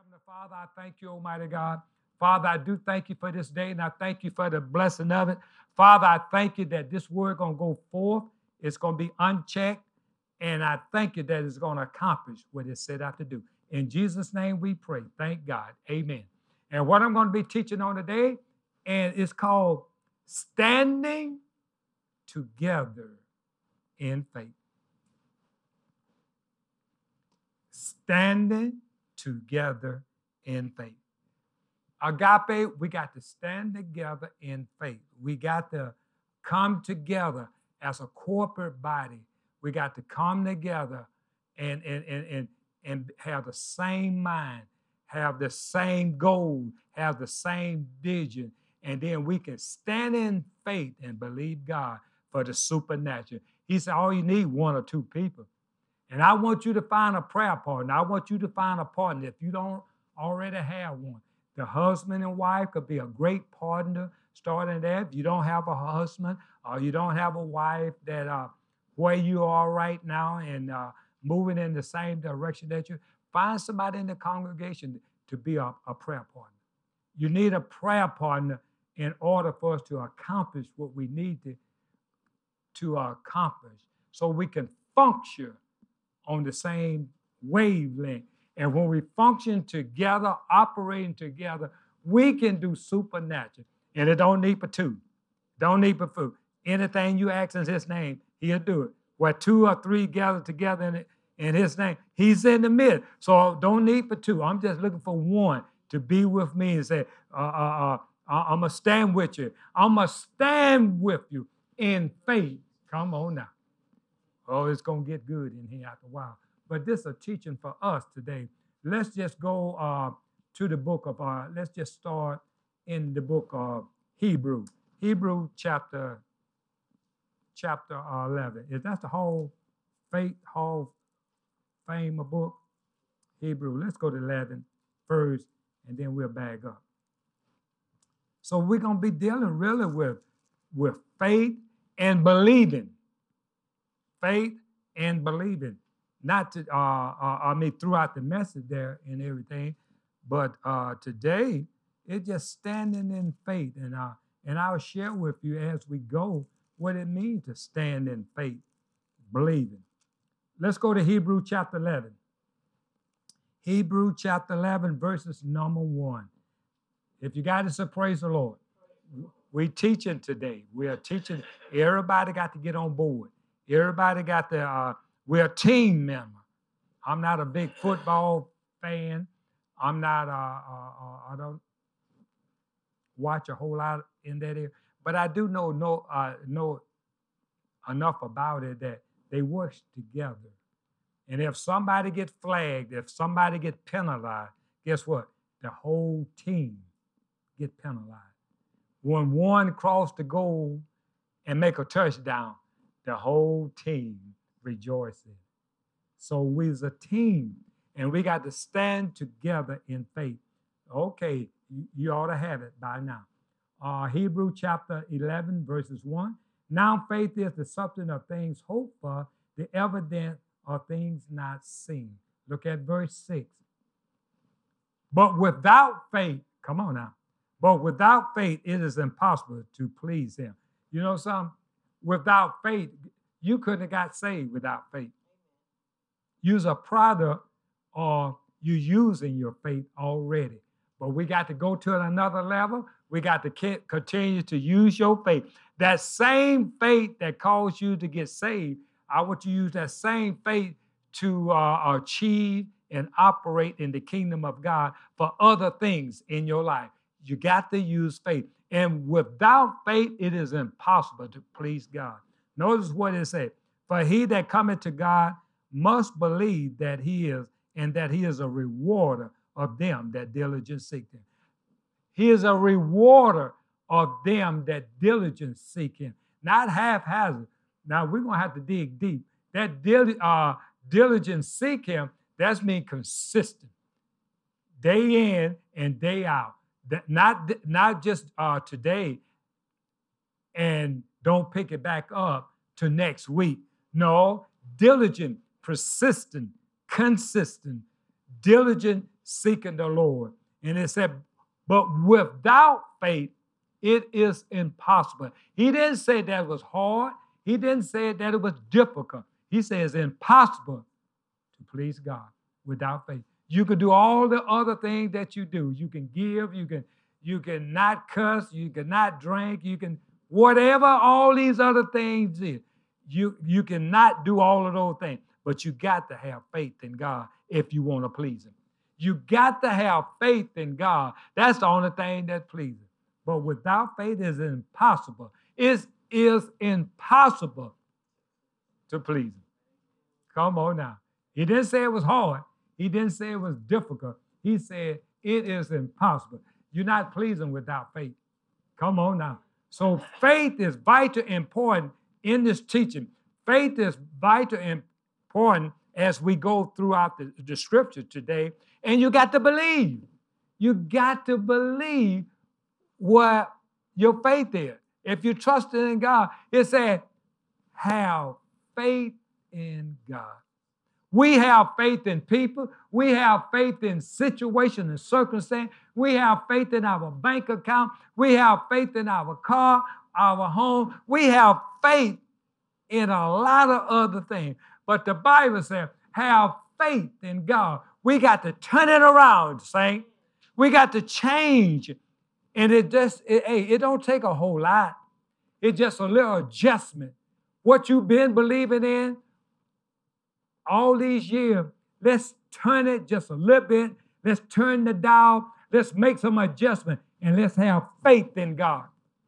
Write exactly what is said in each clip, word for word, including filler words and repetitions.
Heavenly Father, I thank you, Almighty God. Father, I do thank you for this day, and I thank you for the blessing of it. Father, I thank you that this word going to go forth. It's going to be unchecked, and I thank you that it's going to accomplish what it set out to do. In Jesus' name we pray. Thank God. Amen. And what I'm going to be teaching on today, and it's called Standing Together in Faith. Standing together in faith. Agape, we got to stand together in faith. We got to come together as a corporate body. We got to come together and, and, and, and, and have the same mind, have the same goal, have the same vision. And then we can stand in faith and believe God for the supernatural. He said, all you need one or two people. And I want you to find a prayer partner. I want you to find a partner. If you don't already have one, the husband and wife could be a great partner starting there. If you don't have a husband or you don't have a wife that uh, where you are right now and uh, moving in the same direction that you, find somebody in the congregation to be a, a prayer partner. You need a prayer partner in order for us to accomplish what we need to, to accomplish so we can function on the same wavelength. And when we function together, operating together, we can do supernatural. And it don't need for two. Don't need for food. Anything you ask in his name, he'll do it. Where two or three gather together in, it, in his name, he's in the midst. So don't need for two. I'm just looking for one to be with me and say, uh, uh, uh, I'm going to stand with you. I'm going to stand with you in faith. Come on now. Oh, it's going to get good in here after a while. But this is a teaching for us today. Let's just go uh, to the book of, uh, let's just start in the book of Hebrew. Hebrew chapter, chapter eleven. Is that the whole faith, hall fame book? Hebrew. Let's go to eleven first, and then we'll back up. So we're going to be dealing really with, with faith and believing. Faith and believing. Not to, uh, uh, I mean, throughout the message there and everything, but uh, today, it's just standing in faith. And, uh, and I'll share with you as we go what it means to stand in faith, believing. Let's go to Hebrew chapter eleven. Hebrew chapter eleven, verses number one. If you got it, so praise the Lord. We're teaching today. We are teaching. Everybody got to get on board. Everybody got the, uh, we're a team member. I'm not a big football fan. I'm not, uh, uh, uh, I don't watch a whole lot in that area. But I do know, know, uh, know enough about it that they work together. And if somebody gets flagged, if somebody gets penalized, guess what? The whole team get penalized. When one cross the goal and make a touchdown, the whole team rejoices. So we's a team, and we got to stand together in faith. Okay, you, you ought to have it by now. Uh, Hebrew chapter eleven, verses one. Now faith is the substance of things hoped for, the evidence of things not seen. Look at verse six. But without faith, come on now. But without faith, it is impossible to please him. You know something? Without faith, you couldn't have got saved without faith. You're a product of you using your faith already. But we got to go to another level. We got to continue to use your faith. That same faith that caused you to get saved, I want you to use that same faith to uh, achieve and operate in the kingdom of God for other things in your life. You got to use faith. And without faith, it is impossible to please God. Notice what it says. For he that cometh to God must believe that he is, and that he is a rewarder of them that diligently seek him. He is a rewarder of them that diligently seek him. Not haphazard. Now, we're going to have to dig deep. That dil- uh, diligent seek him, that's mean consistent. Day in and day out. That not, not just uh, today and don't pick it back up to next week. No, diligent, persistent, consistent, diligent seeking the Lord. And it said, but without faith, it is impossible. He didn't say that it was hard. He didn't say that it was difficult. He says it's impossible to please God without faith. You can do all the other things that you do. You can give, you can, you can not cuss, you can not drink, you can, whatever all these other things is. You, you cannot do all of those things, but you got to have faith in God if you want to please him. You got to have faith in God. That's the only thing that pleases. But without faith, it's impossible. It is impossible to please him. Come on now. He didn't say it was hard. He didn't say it was difficult. He said it is impossible. You're not pleasing without faith. Come on now. So faith is vital important in this teaching. Faith is vital important as we go throughout the, the scripture today. And you got to believe. You got to believe what your faith is. If you trust in God, it said, have faith in God. We have faith in people. We have faith in situations and circumstances. We have faith in our bank account. We have faith in our car, our home. We have faith in a lot of other things. But the Bible says, have faith in God. We got to turn it around, saint. We got to change. And it just, it, hey, it don't take a whole lot. It's just a little adjustment. What you've been believing in all these years, let's turn it just a little bit. Let's turn the dial. Let's make some adjustment. And let's have faith in God.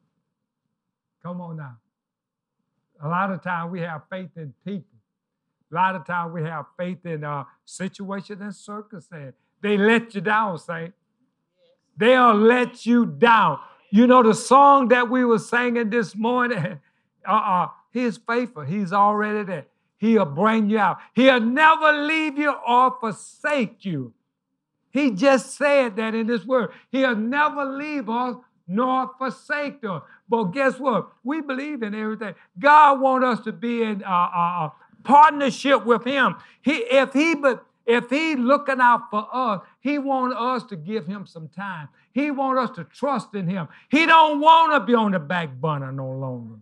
Come on now. A lot of times we have faith in people. A lot of times we have faith in uh, situations and circumstances. They let you down, saint. They'll let you down. You know the song that we were singing this morning? Uh-uh. He's faithful. He's already there. He'll bring you out. He'll never leave you or forsake you. He just said that in this word. He'll never leave us nor forsake us. But guess what? We believe in everything. God wants us to be in uh, uh, partnership with him. He, if he but if he looking out for us, he wants us to give him some time. He wants us to trust in him. He don't want to be on the back burner no longer.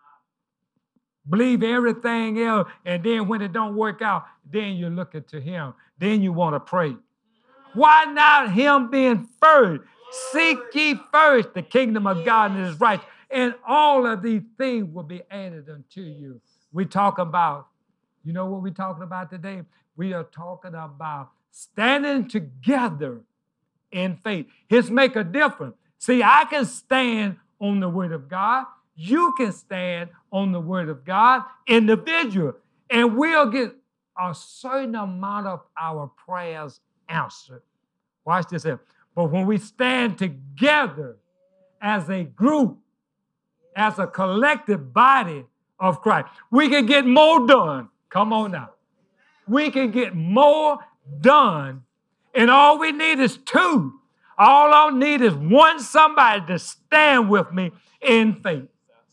Believe everything else, and then when it don't work out, then you look to him. Then you want to pray. Why not him being first? Seek ye first the kingdom of God and his righteousness, and all of these things will be added unto you. We talk about, you know what we're talking about today? We are talking about standing together in faith. His make a difference. See, I can stand on the word of God. You can stand on the word of God individual, and we'll get a certain amount of our prayers answered. Watch this here. But when we stand together as a group, as a collective body of Christ, we can get more done. Come on now. We can get more done, and all we need is two. All I need is one somebody to stand with me in faith.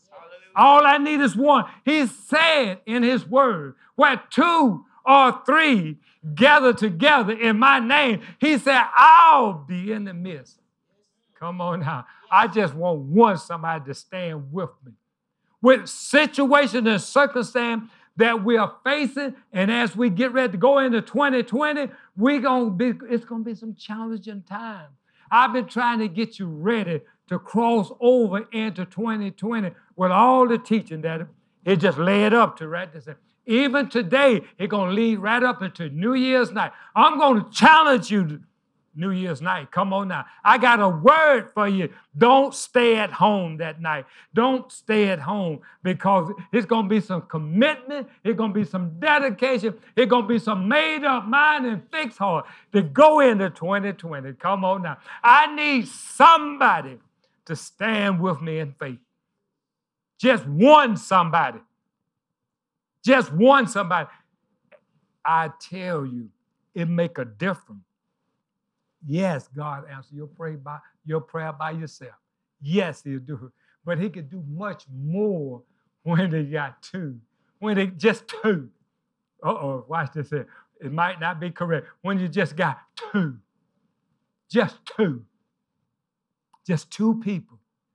All I need is one. He said in his word, where two or three gather together in my name, he said, I'll be in the midst. Come on now. I just want one somebody to stand with me. With situations and circumstances that we are facing, and as we get ready to go into twenty twenty, we gonna be, it's going to be some challenging time. I've been trying to get you ready to cross over into twenty twenty with all the teaching that it just led up to, right? Even today, it's going to lead right up into New Year's night. I'm going to challenge you New Year's night. Come on now. I got a word for you. Don't stay at home that night. Don't stay at home, because it's going to be some commitment. It's going to be some dedication. It's going to be some made up mind and fixed heart to go into twenty twenty. Come on now. I need somebody to stand with me in faith. Just one somebody. Just one somebody. I tell you, it make a difference. Yes, God answers your prayer by your prayer by yourself. Yes, he'll do it. But he can do much more when they got two. When they just two. Uh-oh, watch this here. It might not be correct. When you just got two. Just two. Just two people.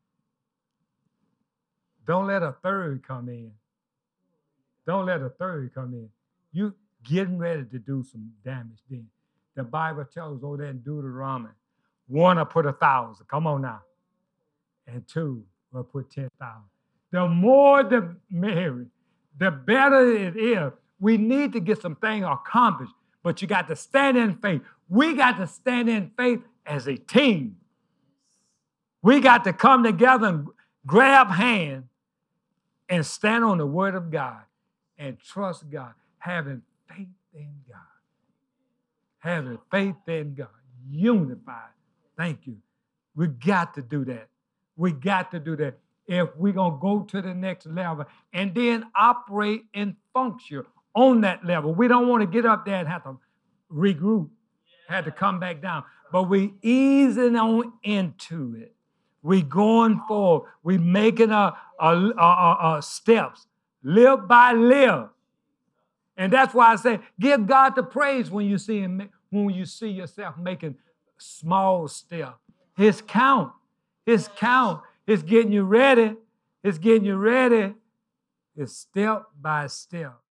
Don't let a third come in. Don't let a third come in. You getting ready to do some damage then. The Bible tells us over there in Deuteronomy, one will put a thousand. Come on now. And two will put ten thousand. The more the merrier, the better it is. We need to get some things accomplished, but you got to stand in faith. We got to stand in faith as a team. We got to come together and grab hands and stand on the word of God and trust God, having faith in God. Having faith in God. Unified. Thank you. We got to do that. We got to do that if we're going to go to the next level and then operate and function on that level. We don't want to get up there and have to regroup, have to come back down. But we easing on into it. We going forward. We making a, a, a, a, a steps, live by live. And that's why I say, give God the praise when you see him, when you see yourself making small steps. His count, his count is getting you ready. It's getting you ready. It's step by step.